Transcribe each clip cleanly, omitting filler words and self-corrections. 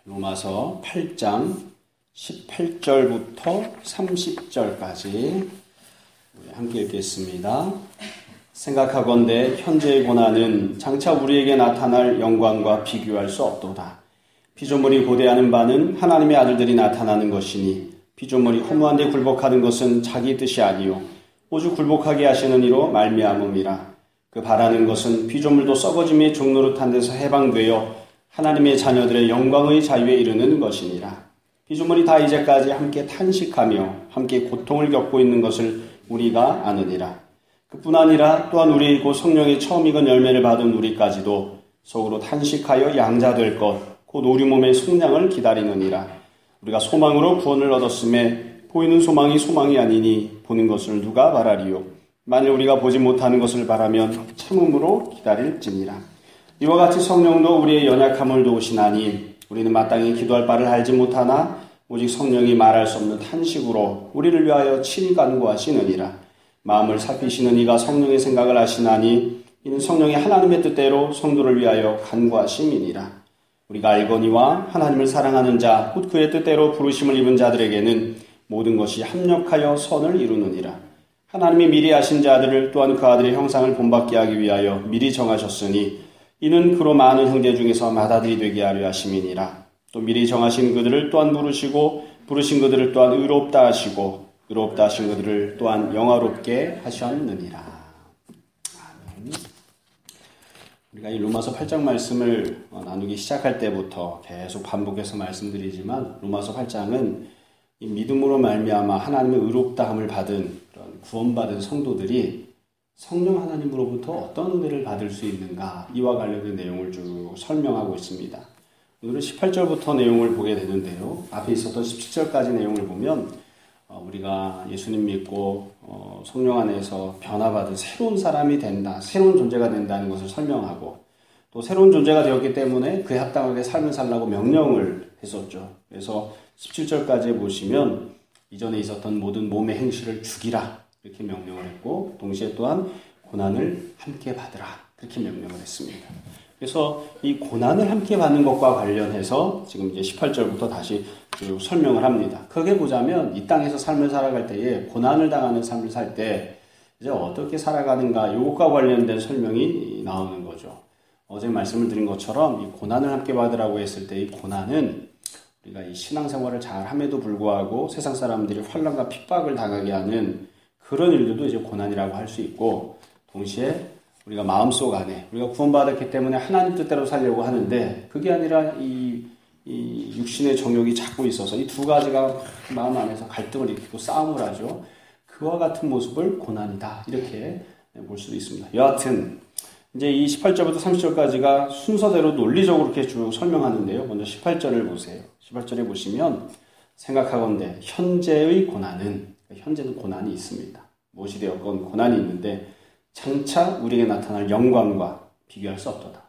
로마서 8장 18절부터 30절까지 함께 읽겠습니다. 생각하건대 현재의 고난은 장차 우리에게 나타날 영광과 비교할 수 없도다. 피조물이 고대하는 바는 하나님의 아들들이 나타나는 것이니 피조물이 허무한 데 굴복하는 것은 자기 뜻이 아니요 오직 굴복하게 하시는 이로 말미암음이라. 그 바라는 것은 피조물도 썩어짐의 종노릇한 데서 해방되어 하나님의 자녀들의 영광의 자유에 이르는 것이니라. 피조물이 다 이제까지 함께 탄식하며 함께 고통을 겪고 있는 것을 우리가 아느니라. 그뿐 아니라 또한 우리 곧 성령의 처음 익은 열매를 받은 우리까지도 속으로 탄식하여 양자될 것, 곧 우리 몸의 속량을 기다리느니라. 우리가 소망으로 구원을 얻었음에 보이는 소망이 소망이 아니니 보는 것을 누가 바라리요. 만일 우리가 보지 못하는 것을 바라면 참음으로 기다릴지니라. 이와 같이 성령도 우리의 연약함을 도우시나니 우리는 마땅히 기도할 바를 알지 못하나 오직 성령이 말할 수 없는 탄식으로 우리를 위하여 친히 간구하시느니라. 마음을 살피시는 이가 성령의 생각을 아시나니 이는 성령이 하나님의 뜻대로 성도를 위하여 간구하심이니라. 우리가 알거니와 하나님을 사랑하는 자 곧 그의 뜻대로 부르심을 입은 자들에게는 모든 것이 합력하여 선을 이루느니라. 하나님이 미리 아신 자들을 또한 그 아들의 형상을 본받게 하기 위하여 미리 정하셨으니 이는 그로 많은 형제 중에서 맏아들이 되게 하려 하심이니라. 또 미리 정하신 그들을 또한 부르시고 부르신 그들을 또한 의롭다 하시고 의롭다 하신 그들을 또한 영화롭게 하셨느니라. 아멘. 우리가 이 로마서 8장 말씀을 나누기 시작할 때부터 계속 반복해서 말씀드리지만 로마서 8장은 이 믿음으로 말미암아 하나님의 의롭다함을 받은 그런 구원받은 성도들이 성령 하나님으로부터 어떤 은혜를 받을 수 있는가, 이와 관련된 내용을 쭉 설명하고 있습니다. 오늘은 18절부터 내용을 보게 되는데요. 앞에 있었던 17절까지 내용을 보면 우리가 예수님 믿고 성령 안에서 변화받은 새로운 사람이 된다, 새로운 존재가 된다는 것을 설명하고, 또 새로운 존재가 되었기 때문에 그에 합당하게 삶을 살라고 명령을 했었죠. 그래서 17절까지 보시면 이전에 있었던 모든 몸의 행실을 죽이라 이렇게 명령을 했고, 동시에 또한 고난을 함께 받으라 그렇게 명령을 했습니다. 그래서 이 고난을 함께 받는 것과 관련해서 지금 이제 18절부터 다시 쭉 설명을 합니다. 크게 보자면 이 땅에서 삶을 살아갈 때에 고난을 당하는 삶을 살 때 이제 어떻게 살아가는가, 이것과 관련된 설명이 나오는 거죠. 어제 말씀을 드린 것처럼 이 고난을 함께 받으라고 했을 때 이 고난은 우리가 이 신앙생활을 잘 함에도 불구하고 세상 사람들이 환난과 핍박을 당하게 하는 그런 일들도 이제 고난이라고 할 수 있고, 동시에 우리가 마음속 안에 우리가 구원받았기 때문에 하나님 뜻대로 살려고 하는데 그게 아니라 이 육신의 정욕이 자꾸 있어서 이 두 가지가 마음 안에서 갈등을 일으키고 싸움을 하죠. 그와 같은 모습을 고난이다 이렇게 볼 수도 있습니다. 여하튼 이제 이 18절부터 30절까지가 순서대로 논리적으로 이렇게 쭉 설명하는데요. 먼저 18절을 보세요. 18절에 보시면 생각하건대 현재의 고난은, 현재는 고난이 있습니다. 무엇이 되었건 고난이 있는데 장차 우리에게 나타날 영광과 비교할 수 없도다.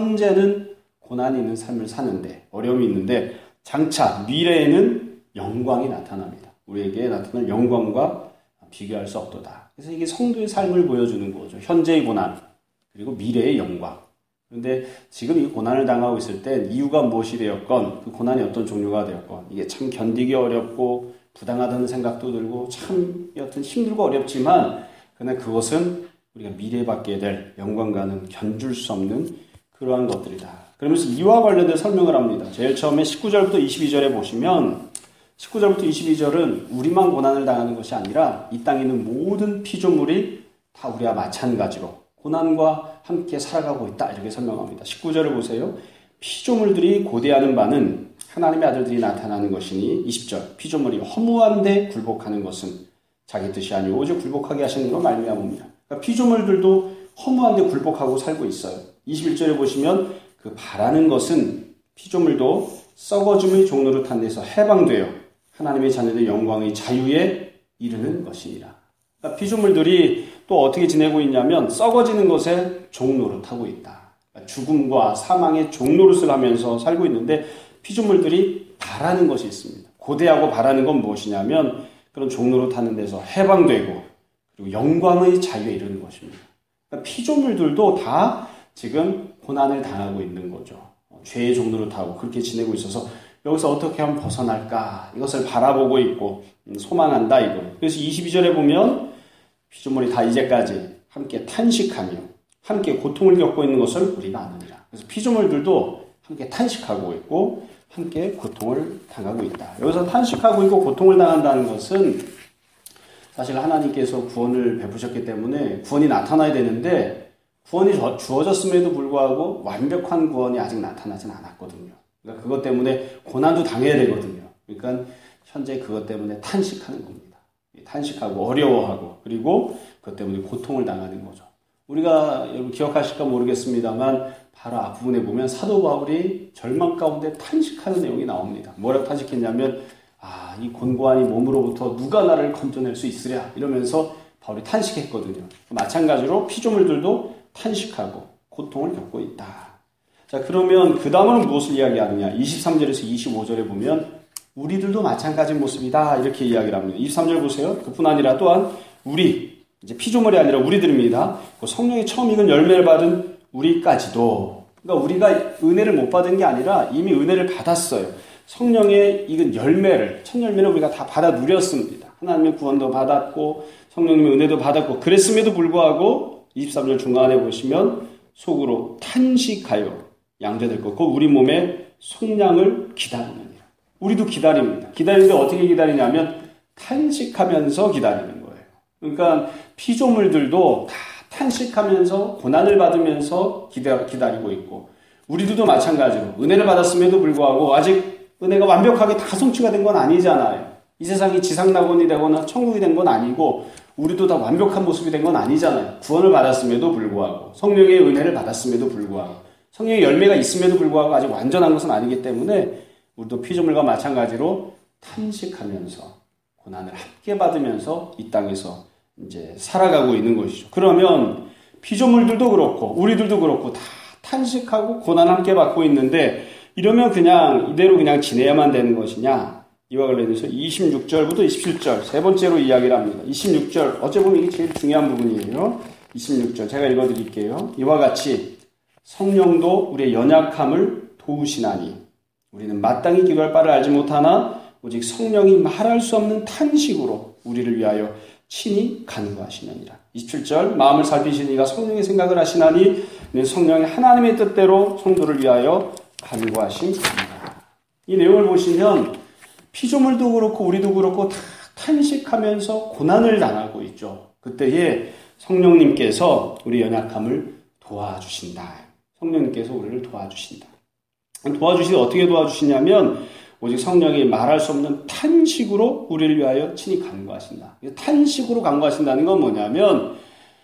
현재는 고난이 있는 삶을 사는데, 어려움이 있는데 장차 미래에는 영광이 나타납니다. 우리에게 나타날 영광과 비교할 수 없도다. 그래서 이게 성도의 삶을 보여주는 거죠. 현재의 고난 그리고 미래의 영광. 그런데 지금 이 고난을 당하고 있을 때 이유가 무엇이 되었건, 그 고난이 어떤 종류가 되었건 이게 참 견디기 어렵고 부당하다는 생각도 들고 참 여튼 힘들고 어렵지만, 그러나 그것은 우리가 미래에 받게 될 영광과는 견줄 수 없는 그러한 것들이다. 그러면서 이와 관련된 설명을 합니다. 제일 처음에 19절부터 22절에 보시면 19절부터 22절은 우리만 고난을 당하는 것이 아니라 이 땅에 있는 모든 피조물이 다 우리와 마찬가지로 고난과 함께 살아가고 있다 이렇게 설명합니다. 19절을 보세요. 피조물들이 고대하는 바는 하나님의 아들들이 나타나는 것이니, 20절 피조물이 허무한 데 굴복하는 것은 자기 뜻이 아니오 오직 굴복하게 하시는 이로 말미암음이라. 그러니까 피조물들도 허무한 데 굴복하고 살고 있어요. 21절에 보시면 그 바라는 것은 피조물도 썩어짐의 종노릇한 데서 해방되어 하나님의 자녀들의 영광의 자유에 이르는 것이니라. 그러니까 피조물들이 또 어떻게 지내고 있냐면 썩어지는 것에 종노릇하고 있다. 그러니까 죽음과 사망의 종노릇을 하면서 살고 있는데 피조물들이 바라는 것이 있습니다. 고대하고 바라는 건 무엇이냐면 그런 종노릇하는 데서 해방되고 그리고 영광의 자유에 이르는 것입니다. 그러니까 피조물들도 다 지금 고난을 당하고 있는 거죠. 죄의 종노릇하고 그렇게 지내고 있어서 여기서 어떻게 하면 벗어날까? 이것을 바라보고 있고 소망한다 이거예요. 그래서 22절에 보면 피조물이 다 이제까지 함께 탄식하며 함께 고통을 겪고 있는 것을 우리가 아느니라. 그래서 피조물들도 함께 탄식하고 있고 함께 고통을 당하고 있다. 여기서 탄식하고 있고 고통을 당한다는 것은 사실 하나님께서 구원을 베푸셨기 때문에 구원이 나타나야 되는데 구원이 주어졌음에도 불구하고 완벽한 구원이 아직 나타나진 않았거든요. 그러니까 그것 때문에 고난도 당해야 되거든요. 그러니까 현재 그것 때문에 탄식하는 겁니다. 탄식하고 어려워하고 그리고 그것 때문에 고통을 당하는 거죠. 우리가 여러분 기억하실까 모르겠습니다만 바로 앞부분에 보면 사도 바울이 절망 가운데 탄식하는 내용이 나옵니다. 뭐라고 탄식했냐면 이 곤고한 이 몸으로부터 누가 나를 건져낼 수 있으랴 이러면서 바울이 탄식했거든요. 마찬가지로 피조물들도 탄식하고 고통을 겪고 있다. 자, 그러면 그 다음은 무엇을 이야기하느냐? 23절에서 25절에 보면 우리들도 마찬가지 모습이다 이렇게 이야기를 합니다. 23절 보세요. 그뿐 아니라 또한 우리 이제 피조물이 아니라 우리들입니다. 성령의 처음 익은 열매를 받은 우리까지도 그러니까 우리가 은혜를 못 받은 게 아니라 이미 은혜를 받았어요. 성령의 익은 열매를 첫 열매는 우리가 다 받아 누렸습니다. 하나님의 구원도 받았고 성령님의 은혜도 받았고 그랬음에도 불구하고 23절 중간에 보시면 속으로 탄식하여 양자될 것 그 우리 몸의 속량을 기다리느니라. 우리도 기다립니다. 기다리는데 어떻게 기다리냐면 탄식하면서 기다리는 거예요. 그러니까 피조물들도 다 탄식하면서 고난을 받으면서 기다리고 있고 우리들도 마찬가지로 은혜를 받았음에도 불구하고 아직 은혜가 완벽하게 다 성취가 된 건 아니잖아요. 이 세상이 지상낙원이 되거나 천국이 된 건 아니고 우리도 다 완벽한 모습이 된 건 아니잖아요. 구원을 받았음에도 불구하고 성령의 은혜를 받았음에도 불구하고 성령의 열매가 있음에도 불구하고 아직 완전한 것은 아니기 때문에 우리도 피조물과 마찬가지로 탄식하면서 고난을 함께 받으면서 이 땅에서 이제 살아가고 있는 것이죠. 그러면 피조물들도 그렇고 우리들도 그렇고 다 탄식하고 고난 함께 받고 있는데 이러면 그냥 이대로 그냥 지내야만 되는 것이냐? 이와 관련해서 26절부터 27절 세 번째로 이야기를 합니다. 26절 어째 보면 이게 제일 중요한 부분이에요. 26절 제가 읽어드릴게요. 이와 같이 성령도 우리의 연약함을 도우시나니 우리는 마땅히 기도할 바를 알지 못하나 오직 성령이 말할 수 없는 탄식으로 우리를 위하여 친히 간구하시느니라. 27절 마음을 살피시니가 성령의 생각을 하시나니 성령이 하나님의 뜻대로 성도를 위하여 간구하심입니다. 이 내용을 보시면 피조물도 그렇고 우리도 그렇고 다 탄식하면서 고난을 당하고 있죠. 그때에 성령님께서 우리 연약함을 도와주신다. 성령님께서 우리를 도와주신다. 도와주시되 어떻게 도와주시냐면 오직 성령이 말할 수 없는 탄식으로 우리를 위하여 친히 간구하신다. 탄식으로 간구하신다는 건 뭐냐면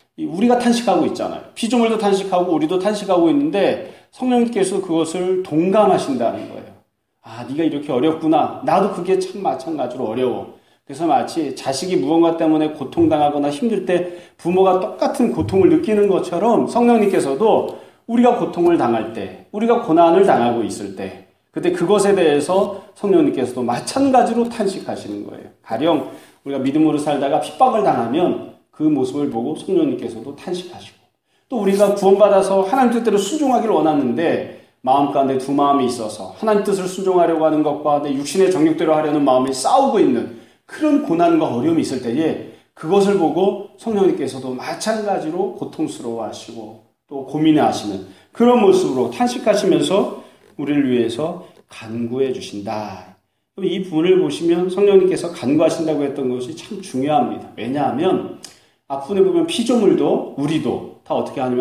우리가 탄식하고 있잖아요. 피조물도 탄식하고 우리도 탄식하고 있는데 성령님께서 그것을 동감하신다는 거예요. 네가 이렇게 어렵구나. 나도 그게 참 마찬가지로 어려워. 그래서 마치 자식이 무언가 때문에 고통당하거나 힘들 때 부모가 똑같은 고통을 느끼는 것처럼 성령님께서도 우리가 고통을 당할 때, 우리가 고난을 당하고 있을 때 그때 그것에 대해서 성령님께서도 마찬가지로 탄식하시는 거예요. 가령 우리가 믿음으로 살다가 핍박을 당하면 그 모습을 보고 성령님께서도 탄식하시고 또 우리가 구원받아서 하나님 뜻대로 순종하기를 원하는데 마음 가운데 두 마음이 있어서 하나님 뜻을 순종하려고 하는 것과 내 육신의 정욕대로 하려는 마음이 싸우고 있는 그런 고난과 어려움이 있을 때에 그것을 보고 성령님께서도 마찬가지로 고통스러워하시고 또 고민하시는 그런 모습으로 탄식하시면서 우리를 위해서 간구해 주신다. 이 부분을 보시면 성령님께서 간구하신다고 했던 것이 참 중요합니다. 왜냐하면 앞부분에 보면 피조물도 우리도 다 어떻게 하냐면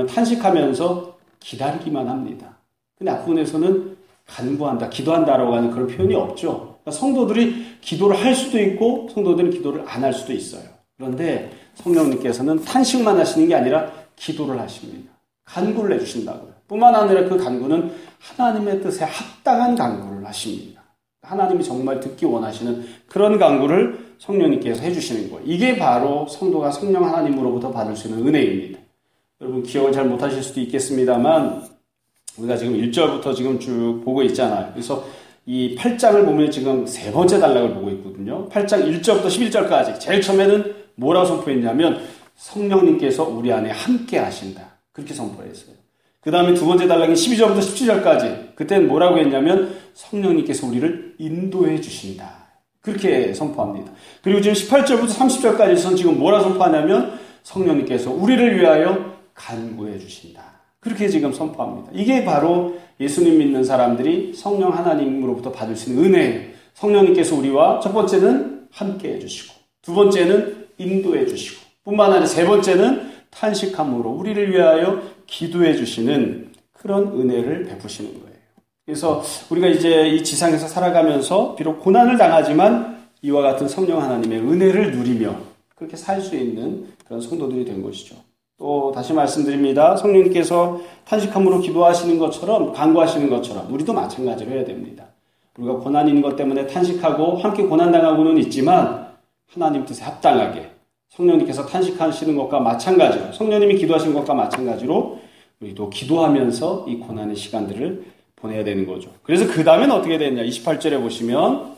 탄식하면서 기다리기만 합니다. 근데 앞부분에서는 간구한다, 기도한다라고 하는 그런 표현이 없죠. 그러니까 성도들이 기도를 할 수도 있고 성도들은 기도를 안 할 수도 있어요. 그런데 성령님께서는 탄식만 하시는 게 아니라 기도를 하십니다. 간구를 해주신다고요. 뿐만 아니라 그 간구는 하나님의 뜻에 합당한 간구를 하십니다. 하나님이 정말 듣기 원하시는 그런 간구를 성령님께서 해주시는 거예요. 이게 바로 성도가 성령 하나님으로부터 받을 수 있는 은혜입니다. 여러분 기억을 잘 못하실 수도 있겠습니다만 우리가 지금 1절부터 지금 쭉 보고 있잖아요. 그래서 이 8장을 보면 지금 세 번째 단락을 보고 있거든요. 8장 1절부터 11절까지 제일 처음에는 뭐라고 선포했냐면 성령님께서 우리 안에 함께 하신다. 그렇게 선포했어요. 그 그 다음에 두 번째 단락인 12절부터 17절까지 그때는 뭐라고 했냐면 성령님께서 우리를 인도해 주신다. 그렇게 선포합니다. 그리고 지금 18절부터 30절까지선 지금 뭐라 선포하냐면 성령님께서 우리를 위하여 간구해 주신다. 그렇게 지금 선포합니다. 이게 바로 예수님 믿는 사람들이 성령 하나님으로부터 받을 수 있는 은혜예요. 성령님께서 우리와 첫 번째는 함께 해주시고 두 번째는 인도해 주시고 뿐만 아니라 세 번째는 탄식함으로 우리를 위하여 기도해 주시는 그런 은혜를 베푸시는 거예요. 그래서 우리가 이제 이 지상에서 살아가면서 비록 고난을 당하지만 이와 같은 성령 하나님의 은혜를 누리며 그렇게 살 수 있는 그런 성도들이 된 것이죠. 또 다시 말씀드립니다. 성령님께서 탄식함으로 기도하시는 것처럼 간구하시는 것처럼 우리도 마찬가지로 해야 됩니다. 우리가 고난이 있는 것 때문에 탄식하고 함께 고난당하고는 있지만 하나님 뜻에 합당하게 성령님께서 탄식하시는 것과 마찬가지로 성령님이 기도하시는 것과 마찬가지로 우리도 기도하면서 이 고난의 시간들을 보내야 되는 거죠. 그래서 그 다음엔 어떻게 되느냐. 28절에 보시면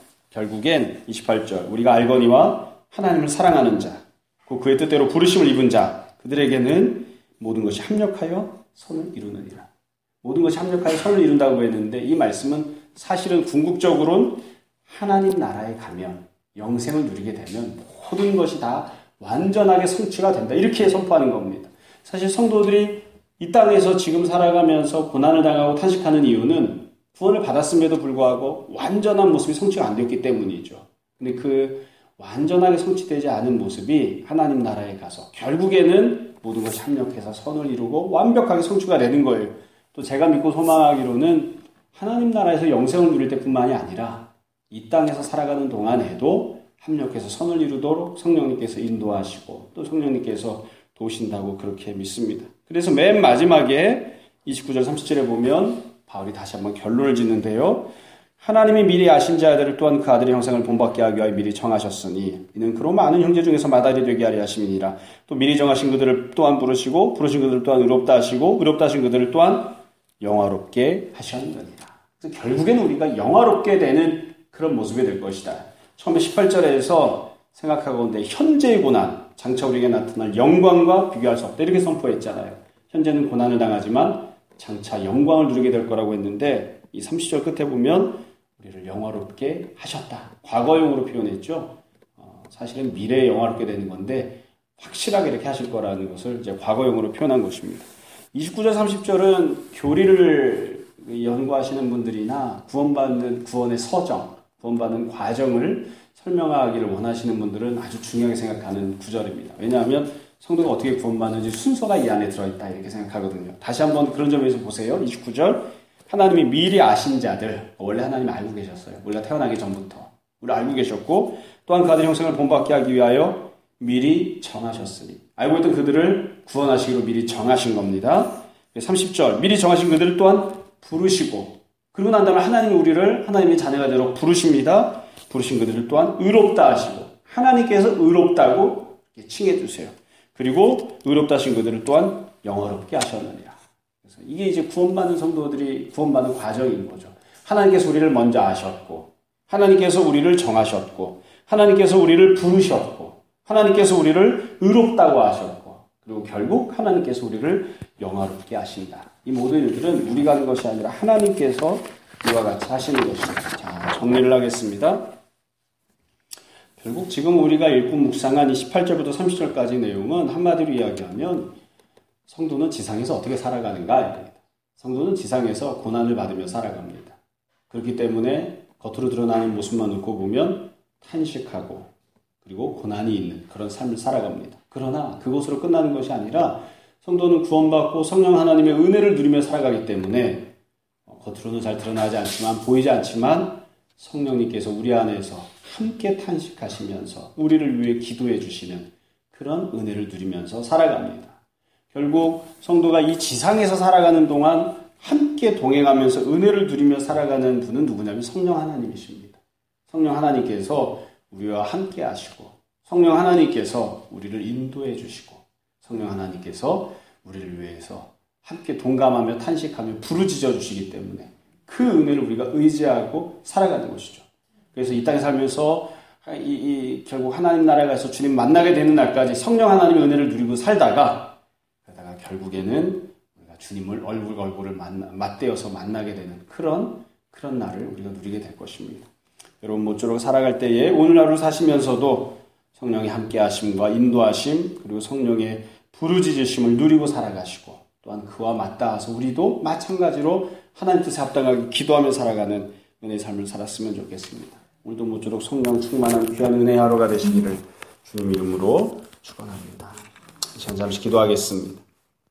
결국엔 28절 우리가 알거니와 하나님을 사랑하는 자 그의 뜻대로 부르심을 입은 자 그들에게는 모든 것이 합력하여 선을 이루느니라. 모든 것이 합력하여 선을 이룬다고 했는데 이 말씀은 사실은 궁극적으로는 하나님 나라에 가면 영생을 누리게 되면 모든 것이 다 완전하게 성취가 된다. 이렇게 선포하는 겁니다. 사실 성도들이 이 땅에서 지금 살아가면서 고난을 당하고 탄식하는 이유는 구원을 받았음에도 불구하고 완전한 모습이 성취가 안 됐기 때문이죠. 근데 그 완전하게 성취되지 않은 모습이 하나님 나라에 가서 결국에는 모든 것이 합력해서 선을 이루고 완벽하게 성취가 되는 거예요. 또 제가 믿고 소망하기로는 하나님 나라에서 영생을 누릴 때뿐만이 아니라 이 땅에서 살아가는 동안에도 합력해서 선을 이루도록 성령님께서 인도하시고 또 성령님께서 도우신다고 그렇게 믿습니다. 그래서 맨 마지막에 29절 30절에 보면 바울이 다시 한번 결론을 짓는데요. 하나님이 미리 아신 자들을 또한 그 아들의 형상을 본받게 하기 위하여 미리 정하셨으니 이는 그로 많은 형제 중에서 마다리 되게 하려 하심이니라. 또 미리 정하신 그들을 또한 부르시고 부르신 그들을 또한 의롭다 하시고 의롭다 하신 그들을 또한 영화롭게 하셨느니라. 그래서 결국에는 우리가 영화롭게 되는 그런 모습이 될 것이다. 처음에 18절에서 생각하건대 현재의 고난, 장차 우리에게 나타날 영광과 비교할 수 없다. 이렇게 선포했잖아요. 현재는 고난을 당하지만 장차 영광을 누리게 될 거라고 했는데 이 30절 끝에 보면 우리를 영화롭게 하셨다. 과거형으로 표현했죠. 사실은 미래에 영화롭게 되는 건데 확실하게 이렇게 하실 거라는 것을 이제 과거형으로 표현한 것입니다. 29절 30절은 교리를 연구하시는 분들이나 구원받는 구원의 서정, 구원받는 과정을 설명하기를 원하시는 분들은 아주 중요하게 생각하는 구절입니다. 왜냐하면 성도가 어떻게 구원받는지 순서가 이 안에 들어있다 이렇게 생각하거든요. 다시 한번 그런 점에서 보세요. 29절 하나님이 미리 아신 자들 원래 하나님이 알고 계셨어요. 우리가 태어나기 전부터 우리를 알고 계셨고 또한 그 아들의 형상을 본받게 하기 위하여 미리 정하셨으니 알고 있던 그들을 구원하시기로 미리 정하신 겁니다. 30절 미리 정하신 그들을 또한 부르시고 그리고 난 다음에 하나님이 우리를 하나님의 자녀가 되도록 부르십니다. 부르신 그들을 또한 의롭다 하시고 하나님께서 의롭다고 칭해 주세요. 그리고 의롭다 하신 그들을 또한 영화롭게 하셨느니라. 그래서 이게 이제 구원받는 성도들이 구원받는 과정인 거죠. 하나님께서 우리를 먼저 아셨고 하나님께서 우리를 정하셨고 하나님께서 우리를 부르셨고 하나님께서 우리를 의롭다고 하셨고 그리고 결국 하나님께서 우리를 영화롭게 하신다. 이 모든 일들은 우리가 하는 것이 아니라 하나님께서 이와 같이 하시는 것입니다. 자, 정리를 하겠습니다. 결국 지금 우리가 읽고 묵상한 이 18절부터 30절까지 내용은 한마디로 이야기하면 성도는 지상에서 어떻게 살아가는가? 성도는 지상에서 고난을 받으며 살아갑니다. 그렇기 때문에 겉으로 드러나는 모습만 놓고 보면 탄식하고 그리고 고난이 있는 그런 삶을 살아갑니다. 그러나 그것으로 끝나는 것이 아니라 성도는 구원받고 성령 하나님의 은혜를 누리며 살아가기 때문에 겉으로는 잘 드러나지 않지만 보이지 않지만 성령님께서 우리 안에서 함께 탄식하시면서 우리를 위해 기도해 주시는 그런 은혜를 누리면서 살아갑니다. 결국 성도가 이 지상에서 살아가는 동안 함께 동행하면서 은혜를 누리며 살아가는 분은 누구냐면 성령 하나님이십니다. 성령 하나님께서 우리와 함께 하시고 성령 하나님께서 우리를 인도해 주시고 성령 하나님께서 우리를 위해서 함께 동감하며 탄식하며 부르짖어 주시기 때문에 그 은혜를 우리가 의지하고 살아가는 것이죠. 그래서 이 땅에 살면서 결국 하나님 나라에 가서 주님 만나게 되는 날까지 성령 하나님의 은혜를 누리고 살다가 그러다가 결국에는 우리가 주님을 얼굴을 맞대어서 만나게 되는 그런 날을 우리가 누리게 될 것입니다. 여러분 모쪼록 살아갈 때에 오늘 하루 사시면서도 성령의 함께 하심과 인도하심 그리고 성령의 부르짖으심을 누리고 살아가시고 또한 그와 맞닿아서 우리도 마찬가지로 하나님 뜻에 합당하게 기도하며 살아가는 은혜의 삶을 살았으면 좋겠습니다. 오늘도 모쪼록 성령 충만한 귀한 은혜의 하루가 되시기를 주님 이름으로 축원합니다. 이 시간 잠시 기도하겠습니다.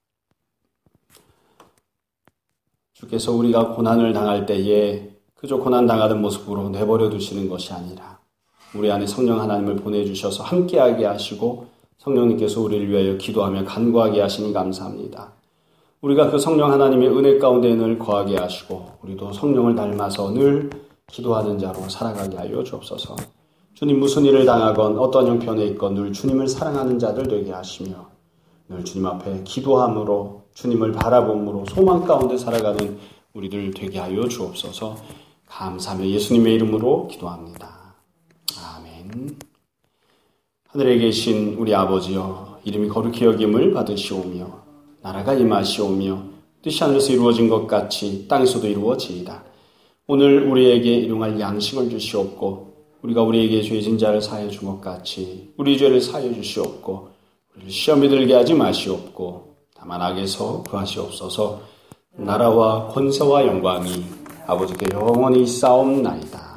주께서 우리가 고난을 당할 때에 그저 고난 당하는 모습으로 내버려 두시는 것이 아니라 우리 안에 성령 하나님을 보내주셔서 함께하게 하시고 성령님께서 우리를 위하여 기도하며 간구하게 하시니 감사합니다. 우리가 그 성령 하나님의 은혜 가운데 늘 거하게 하시고 우리도 성령을 닮아서 늘 기도하는 자로 살아가게 하여 주옵소서. 주님 무슨 일을 당하건 어떤 형편에 있건 늘 주님을 사랑하는 자들 되게 하시며 늘 주님 앞에 기도함으로 주님을 바라봄으로 소망 가운데 살아가는 우리들 되게 하여 주옵소서. 감사하며 예수님의 이름으로 기도합니다. 아멘. 하늘에 계신 우리 아버지여 이름이 거룩히 여김을 받으시오며 나라가 임하시오며 뜻이 하늘에서 이루어진 것 같이 땅에서도 이루어지이다. 오늘 우리에게 일용할 양식을 주시옵고 우리가 우리에게 죄진 자를 사하여 준 것 같이 우리 죄를 사하여 주시옵고 우리를 시험에 들게 하지 마시옵고 다만 악에서 구하시옵소서. 나라와 권세와 영광이 아버지께 영원히 있사옵나이다.